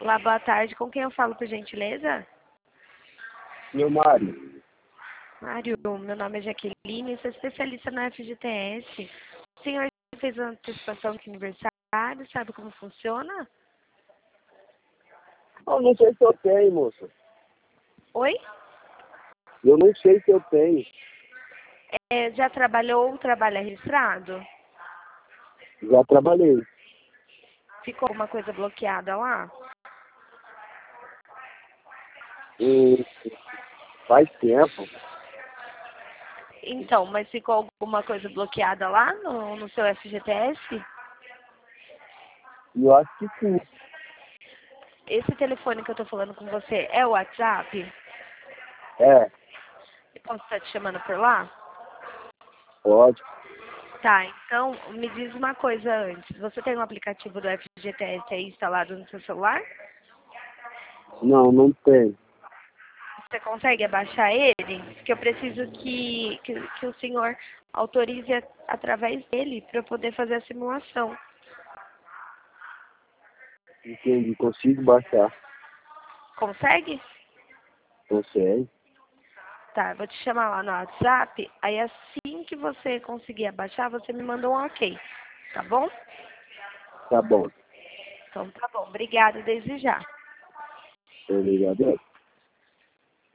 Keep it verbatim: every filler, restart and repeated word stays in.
Olá, boa tarde. Com quem eu falo, por gentileza? Meu Mário, Mário, meu nome é Jaqueline, sou especialista na F G T S. O senhor fez uma antecipação de aniversário, sabe como funciona? eu não sei se eu tenho, moça. Oi? Eu não sei se eu tenho. É, já trabalhou ou trabalha registrado? Já trabalhei. Ficou alguma coisa bloqueada lá? E faz tempo. Então, mas ficou alguma coisa bloqueada lá no, no seu F G T S? E eu acho que sim. Esse telefone que eu tô falando com você é o WhatsApp? É, Eu posso estar te chamando por lá? pode. Tá, então me diz uma coisa antes. Você tem um aplicativo do F G T S aí instalado no seu celular? Não, não tem. Você consegue abaixar ele? Porque eu preciso que, que, que o senhor autorize a- através dele para eu poder fazer a simulação. Entendi. Consigo baixar. Consegue? Consegue. Tá, eu vou te chamar lá no WhatsApp. Aí assim que você conseguir abaixar, você me manda um ok. Tá bom? Tá bom. Então tá bom. Obrigada desde já. Obrigado.